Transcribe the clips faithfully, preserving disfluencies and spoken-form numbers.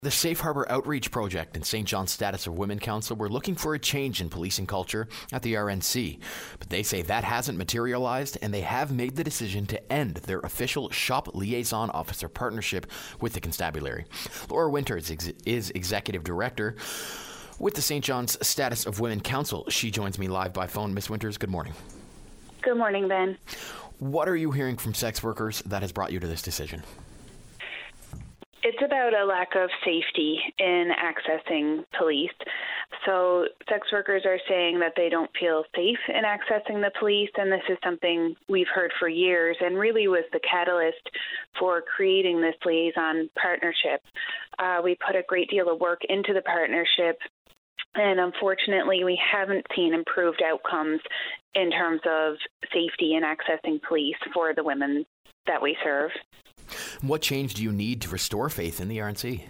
The Safe Harbor Outreach Project and Saint John's Status of Women Council were looking for a change in policing culture at the R N C, but they say that hasn't materialized, and they have made the decision to end their official shop liaison officer partnership with the constabulary. Laura Winters is, is Executive Director with the Saint John's Status of Women Council. She joins me live by phone. Miss Winters, good morning. Good morning, Ben. What are you hearing from sex workers that has brought you to this decision? It's about a lack of safety in accessing police. So sex workers are saying that they don't feel safe in accessing the police, and this is something we've heard for years and really was the catalyst for creating this liaison partnership. Uh, we put a great deal of work into the partnership, and unfortunately we haven't seen improved outcomes in terms of safety in accessing police for the women that we serve. What change do you need to restore faith in the R N C?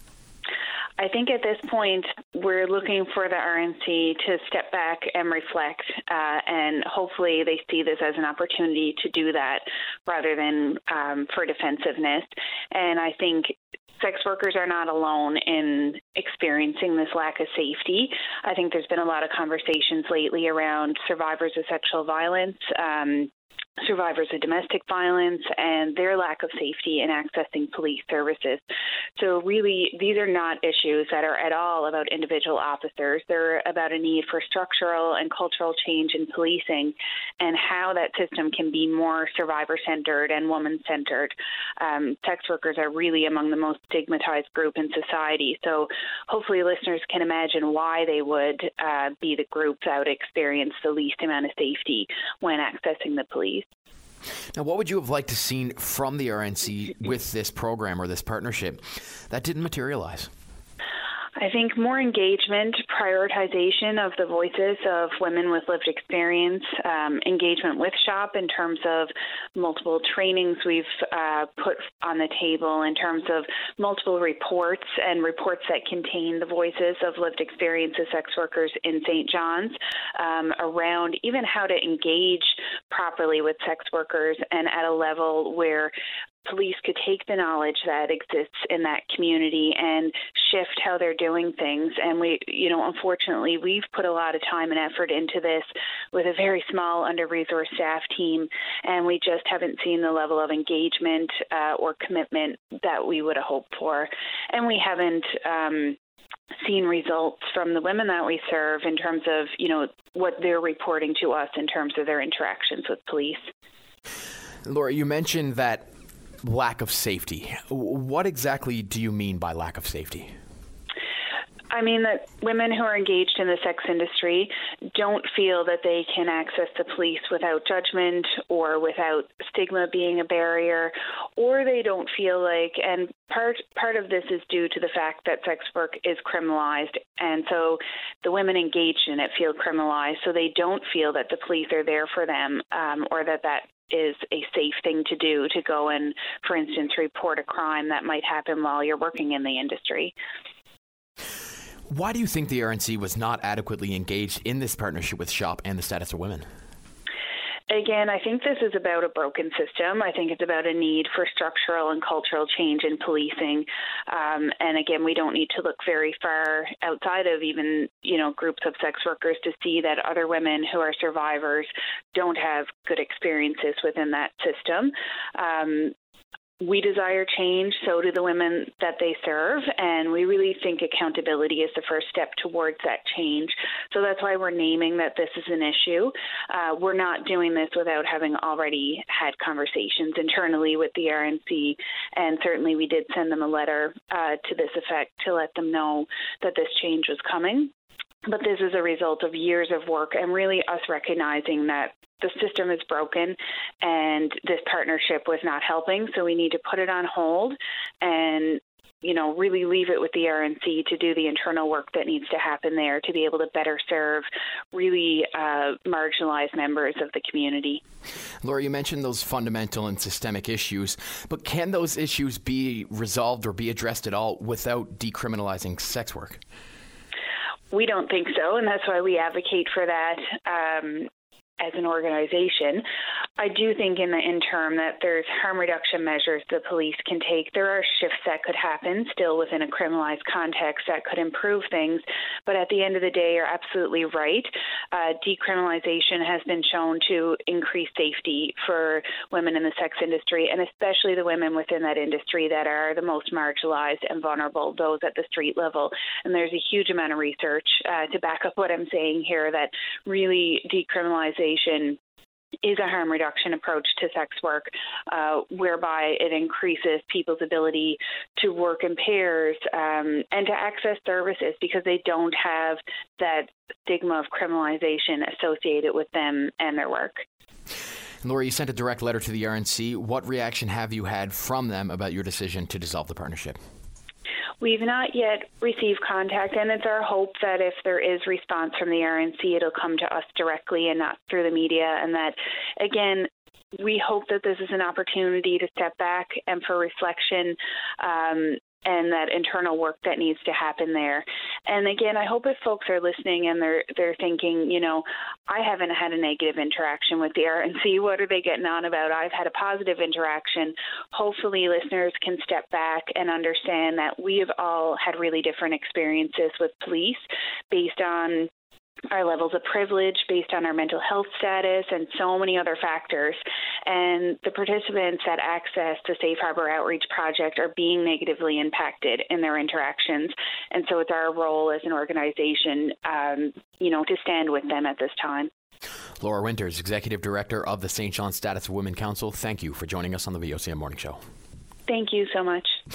I think at this point, we're looking for the R N C to step back and reflect, uh, and hopefully they see this as an opportunity to do that rather than um, for defensiveness. And I think sex workers are not alone in experiencing this lack of safety. I think there's been a lot of conversations lately around survivors of sexual violence, um, survivors of domestic violence, and their lack of safety in accessing police services. So really, these are not issues that are at all about individual officers. They're about a need for structural and cultural change in policing and how that system can be more survivor-centered and woman-centered. Um, sex workers are really among the most stigmatized group in society. So hopefully listeners can imagine why they would uh, be the group that would experience the least amount of safety when accessing the police. Now, what would you have liked to seen from the R N C with this program or this partnership that didn't materialize? I think more engagement, prioritization of the voices of women with lived experience, um, engagement with SHOP in terms of multiple trainings we've uh, put on the table, in terms of multiple reports and reports that contain the voices of lived experience of sex workers in Saint John's, um, around even how to engage properly with sex workers and at a level where police could take the knowledge that exists in that community and shift how they're doing things. And we, you know, unfortunately, we've put a lot of time and effort into this with a very small, under-resourced staff team, and we just haven't seen the level of engagement uh, or commitment that we would have hoped for. And we haven't um, seen results from the women that we serve in terms of, you know, what they're reporting to us in terms of their interactions with police. Laura, you mentioned that lack of safety. What exactly do you mean by lack of safety? I mean that women who are engaged in the sex industry don't feel that they can access the police without judgment or without stigma being a barrier, or they don't feel like, and part part of this is due to the fact that sex work is criminalized, and so the women engaged in it feel criminalized, so they don't feel that the police are there for them, um, or that that is a safe thing to do, to go and, for instance, report a crime that might happen while you're working in the industry. Why do you think the R N C was not adequately engaged in this partnership with SHOP and the Status of Women? Again, I think this is about a broken system. I think it's about a need for structural and cultural change in policing. Um, and again, we don't need to look very far outside of even, you know, groups of sex workers to see that other women who are survivors don't have good experiences within that system. Um, We desire change, so do the women that they serve, and we really think accountability is the first step towards that change. So that's why we're naming that this is an issue. Uh, we're not doing this without having already had conversations internally with the R N C, and certainly we did send them a letter uh, to this effect to let them know that this change was coming. But this is a result of years of work and really us recognizing that the system is broken and this partnership was not helping. So we need to put it on hold and, you know, really leave it with the R N C to do the internal work that needs to happen there to be able to better serve really uh, marginalized members of the community. Laura, you mentioned those fundamental and systemic issues, but can those issues be resolved or be addressed at all without decriminalizing sex work? We don't think so, and that's why we advocate for that um, as an organization. I do think in the interim that there's harm reduction measures the police can take. There are shifts that could happen still within a criminalized context that could improve things. But at the end of the day, you're absolutely right. Uh, decriminalization has been shown to increase safety for women in the sex industry, and especially the women within that industry that are the most marginalized and vulnerable, those at the street level. And there's a huge amount of research uh, to back up what I'm saying here, that really decriminalization is a harm reduction approach to sex work, uh, whereby it increases people's ability to work in pairs um, and to access services because they don't have that stigma of criminalization associated with them and their work. Laura, you sent a direct letter to the R N C. What reaction have you had from them about your decision to dissolve the partnership? We've not yet received contact, and it's our hope that if there is response from the R N C, it'll come to us directly and not through the media, and that, again, we hope that this is an opportunity to step back and for reflection um, and that internal work that needs to happen there. And again, I hope if folks are listening and they're they're thinking, you know, I haven't had a negative interaction with the R N C. What are they getting on about? I've had a positive interaction. Hopefully listeners can step back and understand that we have all had really different experiences with police based on our levels of privilege, based on our mental health status, and so many other factors. And the participants that access the Safe Harbor Outreach Project are being negatively impacted in their interactions. And so it's our role as an organization, um, you know, to stand with them at this time. Laura Winters, Executive Director of the Saint John Status of Women Council, thank you for joining us on the V O C M Morning Show. Thank you so much.